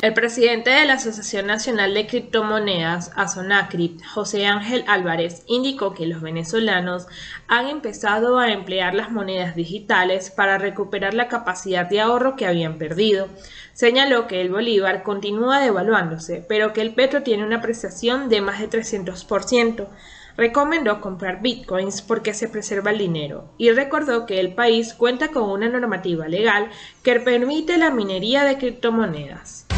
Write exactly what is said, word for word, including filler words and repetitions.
El presidente de la Asociación Nacional de Criptomonedas, Asonacrypt, José Ángel Álvarez, indicó que los venezolanos han empezado a emplear las monedas digitales para recuperar la capacidad de ahorro que habían perdido. Señaló que el bolívar continúa devaluándose, pero que el petro tiene una apreciación de más de trescientos por ciento. Recomendó comprar bitcoins porque se preserva el dinero y recordó que el país cuenta con una normativa legal que permite la minería de criptomonedas.